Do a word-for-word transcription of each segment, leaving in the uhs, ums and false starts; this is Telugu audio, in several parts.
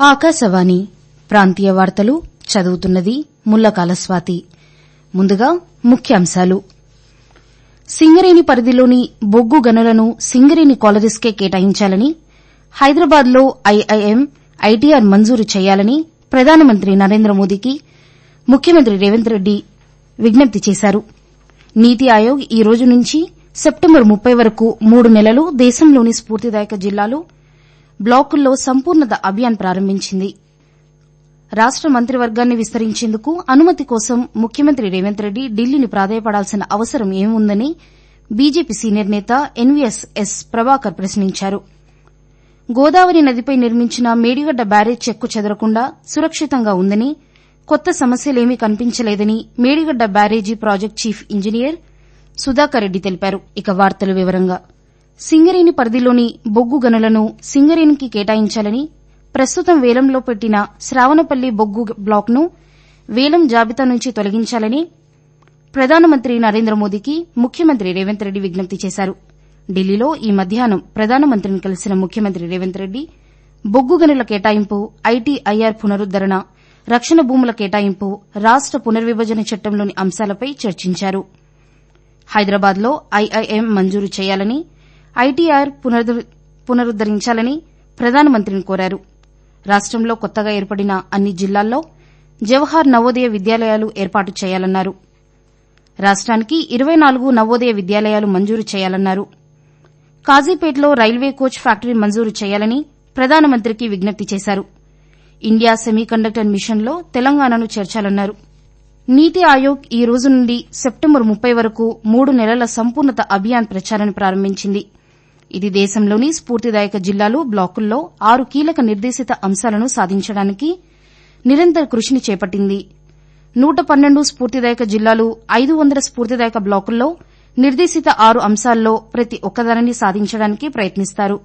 ఆకాశవాణి ప్రాంతీయ వార్తలు చదువుతున్నది ముల్లకాల స్వాతి. ముందుగా ముఖ్యాంశాలు. సింగరేణి పరిధిలోని బొగ్గు గనులను సింగరేణి కాలరీస్కే కేటాయించాలని, హైదరాబాద్లో ఐఐఎం, ఐటీఆర్ మంజూరు చేయాలని ప్రధానమంత్రి నరేంద్ర మోదీకి ముఖ్యమంత్రి రేవంత్ రెడ్డి విజ్ఞప్తి చేశారు. నీతి ఆయోగ్ ఈ రోజు నుంచి సెప్టెంబర్ ముప్పై వరకు మూడు నెలలు దేశంలోని స్ఫూర్తిదాయక జిల్లాలు, బ్లాకుల్లో సంపూర్ణత అభియాన్ ప్రారంభించింది. రాష్ట మంత్రివర్గాన్ని విస్తరించేందుకు అనుమతి కోసం ముఖ్యమంత్రి రేవంత్ రెడ్డి ఢిల్లీని ప్రాధేయపడాల్సిన అవసరం ఏముందని బీజేపీ సీనియర్ నేత ఎన్వీఎస్ ఎస్ ప్రభాకర్ ప్రశ్నించారు. గోదావరి నదిపై నిర్మించిన మేడిగడ్డ బ్యారేజ్ చెక్కు చెదరకుండా సురక్షితంగా ఉందని, కొత్త సమస్యలేమీ కనిపించలేదని Medigadda barrage project chief engineer Sudhakar Reddy తెలిపారు. ఇక వార్తల వివరంగా. సింగరేణి పరిధిలోని బొగ్గు గనులను సింగరేణికి కేటాయించాలని, ప్రస్తుతం వేలంలో పెట్టిన శ్రావణపల్లి బొగ్గు బ్లాక్ను వేలం జాబితా నుంచి తొలగించాలని ప్రధానమంత్రి నరేంద్ర మోదీకి ముఖ్యమంత్రి రేవంత్ రెడ్డి విజ్ఞప్తి చేశారు. ఢిల్లీలో ఈ మధ్యాహ్నం ప్రధానమంత్రిని కలిసిన ముఖ్యమంత్రి రేవంత్ రెడ్డి బొగ్గు గనుల కేటాయింపు, ఐటీఐఆర్ పునరుద్దరణ, రక్షణ భూముల కేటాయింపు, రాష్ట పునర్విభజన చట్టంలోని అంశాలపై చర్చించారు. హైదరాబాద్లో ఐఐఎం మంజూరు చేయాలని, ఐటీఆర్ పునరుద్దరించాలని ప్రధానమంత్రిని కోరారు. రాష్టంలో కొత్తగా ఏర్పడిన అన్ని జిల్లాల్లో జవహర్ నవోదయ విద్యాలయాలు ఏర్పాటు చేయాలన్నారు. రాష్ట్రానికి ఇరవై నాలుగు నవోదయ విద్యాలయాలు మంజూరు చేయాలన్నారు. కాజీపేటలో రైల్వే కోచ్ ఫ్యాక్టరీ మంజూరు చేయాలని ప్రధానమంత్రికి విజ్ఞప్తి చేశారు. ఇండియా సెమీకండక్టర్ మిషన్లో తెలంగాణను చేర్చాలన్నారు. నీతి ఆయోగ్ ఈ రోజు నుండి సెప్టెంబర్ ముప్పై వరకు మూడు నెలల సంపూర్ణత అభియాన్ ప్రచారాన్ని ప్రారంభించింది. ఇది దేశంలోని స్ఫూర్తిదాయక జిల్లాలు, బ్లాకుల్లో ఆరు కీలక నిర్దేశిత అంశాలను సాధించడానికి నిరంతర కృషిని చేపట్టింది. నూట పన్నెండు స్ఫూర్తిదాయక జిల్లాలు, ఐదు వందల స్ఫూర్తిదాయక బ్లాకుల్లో నిర్దేశిత ఆరు అంశాల్లో ప్రతి ఒక్కదానిని సాధించడానికి ప్రయత్నిస్తారు.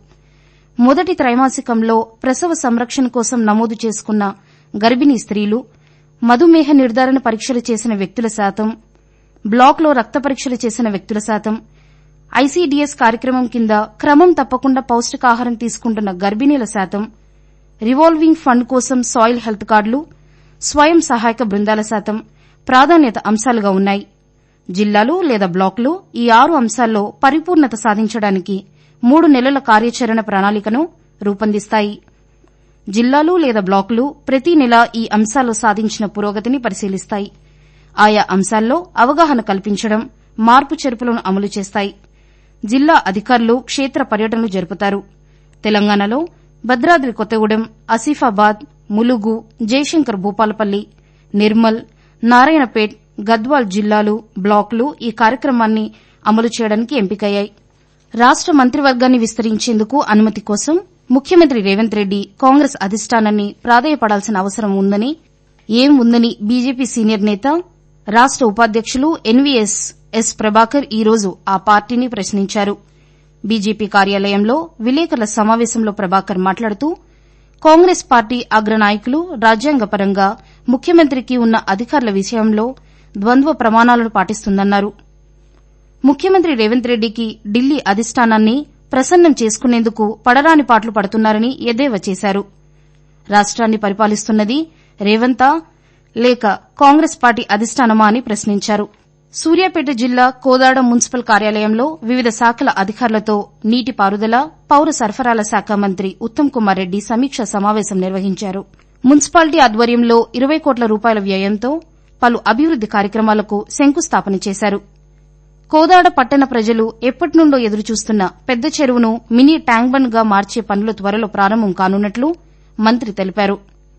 మొదటి త్రైమాసికంలో ప్రసవ సంరక్షణ కోసం నమోదు చేసుకున్న గర్భిణీ స్త్రీలు, మధుమేహ నిర్ధారణ పరీక్షలు చేసిన వ్యక్తుల శాతం, బ్లాక్లో రక్త పరీక్షలు చేసిన వ్యక్తుల శాతం, ఐసీడీఎస్ కార్యక్రమం కింద క్రమం తప్పకుండా పౌష్టికాహారం తీసుకుంటున్న గర్భిణీల శాతం, రివాల్వింగ్ ఫండ్ కోసం సాయిల్ హెల్త్ కార్డులు, స్వయం సహాయక బృందాల శాతం ప్రాధాన్యత అంశాలుగా ఉన్నాయి. జిల్లాలు లేదా బ్లాకులు ఈ ఆరు అంశాల్లో పరిపూర్ణత సాధించడానికి మూడు నెలల కార్యాచరణ ప్రణాళికను రూపొందిస్తాయి. జిల్లాలు లేదా బ్లాకులు ప్రతి నెల ఈ అంశాల్లో సాధించిన పురోగతిని పరిశీలిస్తాయి. ఆయా అంశాల్లో అవగాహన కల్పించడం, మార్పు చేర్పులను అమలు చేస్తాయి. జిల్లా అధికారులు క్షేత్ర పర్యటనలు జరుపుతారు. తెలంగాణలో భద్రాద్రి కొత్తగూడెం, ఆసిఫాబాద్, ములుగు, జయశంకర్ భూపాలపల్లి, నిర్మల్, నారాయణపేట్, గద్వాల్ జిల్లాలు, బ్లాకులు ఈ కార్యక్రమాన్ని అమలు చేయడానికి ఎంపికయ్యాయి. రాష్ట మంత్రివర్గాన్ని విస్తరించేందుకు అనుమతి కోసం ముఖ్యమంత్రి రేవంత్ రెడ్డి కాంగ్రెస్ అధిష్టానాన్ని ప్రాధేయపడాల్సిన అవసరం ఉందని, ఏం ఉందని బీజేపీ సీనియర్ నేత, రాష్ట ఉపాధ్యకులు ఎన్వీఎస్ ఎస్ ప్రభాకర్ ఈ రోజు ఆ పార్టీని ప్రశ్నించారు. బీజేపీ కార్యాలయంలో విలేకరుల సమావేశంలో ప్రభాకర్ మాట్లాడుతూ, కాంగ్రెస్ పార్టీ అగ్రనాయకులు రాజ్యాంగపరంగా ముఖ్యమంత్రికి ఉన్న అధికారుల విషయంలో ద్వంద్వ ప్రమాణాలను పాటిస్తుందన్నారు. ముఖ్యమంత్రి రేవంత్ రెడ్డికి ఢిల్లీ అధిష్టానాన్ని ప్రసన్నం చేసుకునేందుకు పడరాని పాట్లు పడుతున్నారని ఎద్దేవా చేశారు. రాష్ట్రాన్ని పరిపాలిస్తున్నది రేవంతా లేక కాంగ్రెస్ పార్టీ అధిష్టానమా అని ప్రశ్నించారు. సూర్యాపేట జిల్లా కోదాడ మున్సిపల్ కార్యాలయంలో వివిధ శాఖల అధికారులతో నీటిపారుదల, పౌర సరఫరాల శాఖ మంత్రి ఉత్తమ్ కుమార్ రెడ్డి సమీక్షా సమావేశం నిర్వహించారు. మున్సిపాలిటీ ఆధ్వర్యంలో ఇరవై కోట్ల రూపాయల వ్యయంతో పలు అభివృద్ది కార్యక్రమాలకు శంకుస్థాపన చేశారు. కోదాడ పట్టణ ప్రజలు ఎప్పటినుండో ఎదురుచూస్తున్న పెద్ద చెరువును మినీ ట్యాంక్ బండ్ గా మార్చే పనులు త్వరలో ప్రారంభం కానున్నట్లు మంత్రి తెలిపారు.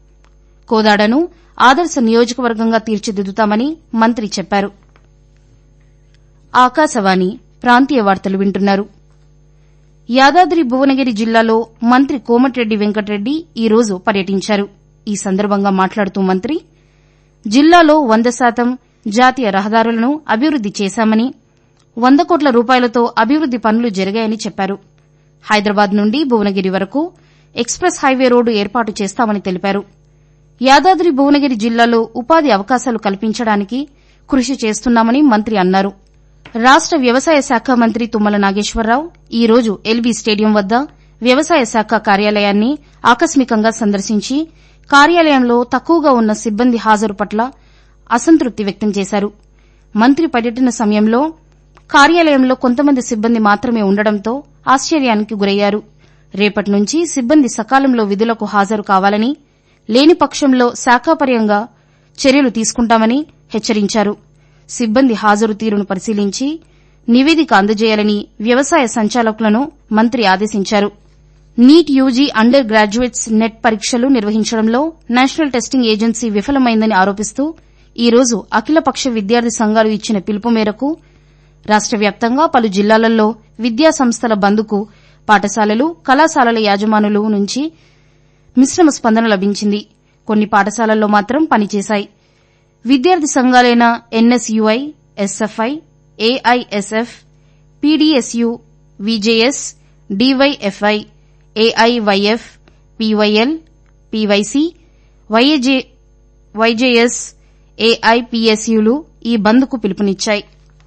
కోదాడను ఆదర్శ నియోజకవర్గంగా తీర్చిదిద్దుతామని మంత్రి చెప్పారు. ఆకాశవాణి ప్రాంతీయ వార్తలు వింటున్నారు. యాదాద్రి భువనగిరి జిల్లాలో మంత్రి కోమటిరెడ్డి వెంకటరెడ్డి ఈ రోజు పర్యటించారు. ఈ సందర్భంగా మాట్లాడుతూ మంత్రి, జిల్లాలో వంద శాతం జాతీయ రహదారులను అభివృద్ది చేశామని, వంద కోట్ల రూపాయలతో అభివృద్ది పనులు జరిగాయని చెప్పారు. హైదరాబాద్ నుండి భువనగిరి వరకు ఎక్స్ప్రెస్ హైవే రోడ్డు ఏర్పాటు చేస్తామని తెలిపారు. యాదాద్రి భువనగిరి జిల్లాలో ఉపాధి అవకాశాలు కల్పించడానికి కృషి చేస్తున్నామని మంత్రి అన్నారు. రాష్ట వ్యవసాయ శాఖ మంత్రి తుమ్మల నాగేశ్వరరావు ఈ రోజు ఎల్బీ స్టేడియం వద్ద వ్యవసాయ శాఖ కార్యాలయాన్ని ఆకస్మికంగా సందర్శించి కార్యాలయంలో తక్కువగా ఉన్న సిబ్బంది హాజరు పట్ల అసంతృప్తి వ్యక్తం చేశారు. మంత్రి పర్యటన సమయంలో కార్యాలయంలో కొంతమంది సిబ్బంది మాత్రమే ఉండడంతో ఆశ్చర్యానికి గురయ్యారు. రేపటి నుంచి సిబ్బంది సకాలంలో విధులకు హాజరు కావాలని, లేని పక్షంలో శాఖాపర్యంగా చర్యలు తీసుకుంటామని హెచ్చరించారు. సిబ్బంది హాజరు తీరును పరిశీలించి నివేదిక అందజేయాలని వ్యవసాయ సంచాలకులను మంత్రి ఆదేశించారు. NEET UG undergraduates NET పరీక్షలు నిర్వహించడంలో నేషనల్ టెస్టింగ్ ఏజెన్సీ విఫలమైందని ఆరోపిస్తూ ఈ రోజు అఖిలపక్ష విద్యార్థి సంఘాలు ఇచ్చిన పిలుపు మేరకు రాష్ట వ్యాప్తంగా పలు జిల్లాలలో విద్యాసంస్థల బంద్కు పాఠశాలలు, కళాశాలల యాజమానుల నుంచి మిశ్రమ స్పందన లభించింది. కొన్ని పాఠశాలల్లో మాత్రం పనిచేశాయి. విద్యార్థి సంఘాలైన NSUI, SFI, AISF, PDSU, VJS, DYFI, AIYF, PYL, PYC, YJS, ఏఐపీఎస్యులు ఈ బంద్కు పిలుపునిచ్చాయి.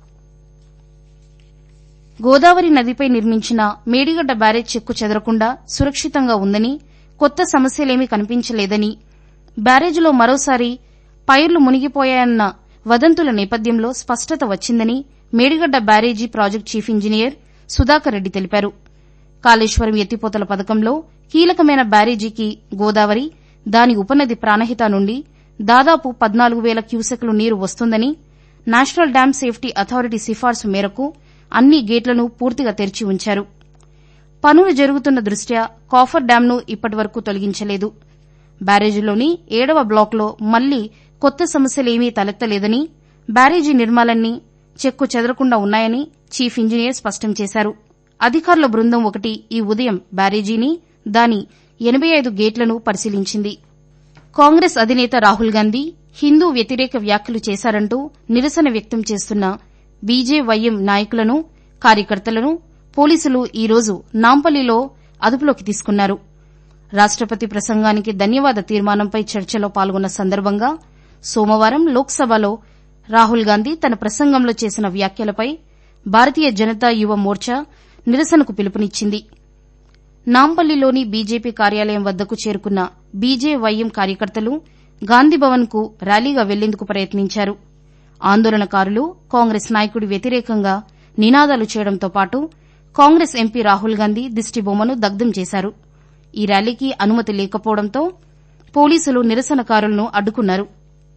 గోదావరి నదిపై నిర్మించిన మేడిగడ్డ బ్యారేజ్ చెక్కు చెదరకుండా సురక్షితంగా ఉందని, కొత్త సమస్యలేమీ కనిపించలేదని, బ్యారేజ్లో మరోసారి పైర్లు మునిగిపోయాయన్న వదంతుల నేపథ్యంలో స్పష్టత వచ్చిందని Medigadda barrage project chief engineer Sudhakar Reddy తెలిపారు. కాళేశ్వరం ఎత్తిపోతల పథకంలో కీలకమైన బ్యారేజీకి గోదావరి, దాని ఉపనది ప్రాణహిత నుండి దాదాపు పద్నాలుగు వేల క్యూసెక్లు నీరు వస్తుందని, నేషనల్ డ్యాం సేఫ్టీ అథారిటీ సిఫార్సు మేరకు అన్ని గేట్లను పూర్తిగా తెరిచి ఉంచారు. పనులు జరుగుతున్న దృష్ట్యా కాఫర్ డ్యాంను ఇప్పటివరకు తొలగించలేదు. బ్యారేజీలోని ఏడవ బ్లాక్లో మళ్లీ కొత్త సమస్యలేమీ తలెత్తలేదని, బ్యారేజీ నిర్మాణాలన్నీ చెక్కు చెదరకుండా ఉన్నాయని చీఫ్ ఇంజనీర్ స్పష్టం చేశారు. అధికారుల బృందం ఒకటి ఈ ఉదయం బ్యారేజీని, దాని ఎనబై ఐదు గేట్లను పరిశీలించింది. కాంగ్రెస్ అధినేత రాహుల్ గాంధీ హిందూ వ్యతిరేక వ్యాఖ్యలు చేశారంటూ నిరసన వ్యక్తం చేస్తున్న బీజేవైఎం నాయకులను, కార్యకర్తలను పోలీసులు ఈ రోజు నాంపల్లిలో అదుపులోకి తీసుకున్నారు. రాష్టపతి ప్రసంగానికి ధన్యవాద తీర్మానంపై చర్చలో పాల్గొన్న సందర్భంగా సోమవారం లోక్సభలో రాహుల్ గాంధీ తన ప్రసంగంలో చేసిన వ్యాఖ్యలపై భారతీయ జనతా యువ మోర్చా నిరసనకు పిలుపునిచ్చింది. నాంపల్లిలోని బీజేపీ కార్యాలయం వద్దకు చేరుకున్న బీజేవైఎం కార్యకర్తలు గాంధీభవన్ కు ర్యాలీగా వెళ్లేందుకు ప్రయత్నించారు. ఆందోళనకారులు కాంగ్రెస్ నాయకుడి వ్యతిరేకంగా నినాదాలు చేయడంతో పాటు కాంగ్రెస్ ఎంపీ రాహుల్ గాంధీ దిష్టిబొమ్మను దగ్ధం చేశారు. ఈ ర్యాలీకి అనుమతి లేకపోవడంతో పోలీసులు నిరసనకారులను అడ్డుకున్నారు.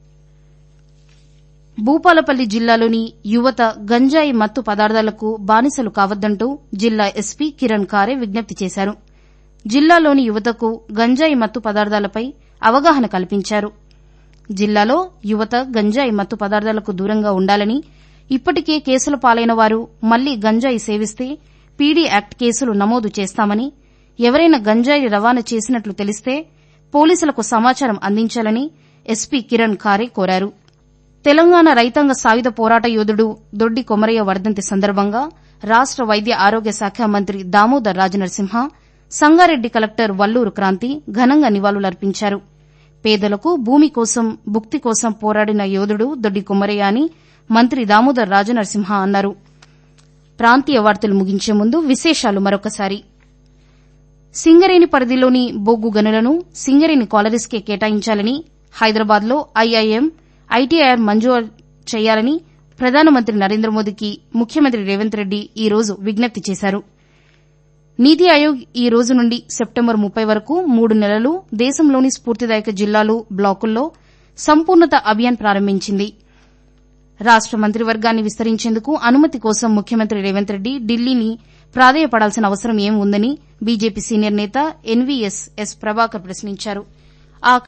భూపాలపల్లి జిల్లాలోని యువత గంజాయి మత్తు పదార్థాలకు బానిసలు కావద్దంటూ జిల్లా ఎస్పీ కిరణ్ ఖారే విజ్ఞప్తి చేశారు. జిల్లాలోని యువతకు గంజాయి మత్తు పదార్థాలపై అవగాహన కల్పించారు. జిల్లాలో యువత గంజాయి మత్తు పదార్థాలకు దూరంగా ఉండాలని, ఇప్పటికే కేసుల పాలైన వారు మళ్లీ గంజాయి సేవిస్తే పీడీ యాక్ట్ కేసులు నమోదు చేస్తామని, ఎవరైనా గంజాయి రవాణా చేసినట్లు తెలిస్తే పోలీసులకు సమాచారం అందించాలని ఎస్పీ కిరణ్ ఖారే కోరారు. తెలంగాణ రైతాంగ సాయుధ పోరాట యోధుడు దొడ్డి కొమరయ్య వర్ధంతి సందర్భంగా రాష్ట వైద్య ఆరోగ్య శాఖ మంత్రి దామోదర్ రాజనరసింహ, సంగారెడ్డి కలెక్టర్ వల్లూరు క్రాంతి ఘనంగా నివాళులర్పించారు. పేదలకు భూమి కోసం, భుక్తి కోసం పోరాడిన యోధుడు దొడ్డి కొమరయ్య అని మంత్రి దామోదర్ రాజనరసింహ అన్నారు. ప్రాంతీయ వార్తలు ముగించే ముందు విశేషాలు మరొకసారి. సింగరేణి పరిధిలోని బొగ్గు గనులను సింగరేణి కాలరీస్కే కేటాయించాలని, హైదరాబాద్లో ఐఐఎం, ఐటీఐఆర్ మంజూరు చేయాలని ప్రధానమంత్రి నరేంద్ర మోదీకి ముఖ్యమంత్రి రేవంత్ రెడ్డి ఈ రోజు విజ్ఞప్తి చేశారు. నీతి ఆయోగ్ ఈ రోజు నుండి సెప్టెంబర్ ముప్పై వరకు మూడు నెలలు దేశంలోని స్ఫూర్తిదాయక జిల్లాలు, బ్లాకుల్లో సంపూర్ణత అభియాన్ ప్రారంభించింది. రాష్ట మంత్రివర్గాన్ని విస్తరించేందుకు అనుమతి కోసం ముఖ్యమంత్రి రేవంత్ రెడ్డి ఢిల్లీని ప్రాధేయపడాల్సిన అవసరం ఏం ఉందని బీజేపీ సీనియర్ నేత ఎన్వీఎస్ ఎస్ ప్రభాకర్ ప్రశ్నించారు.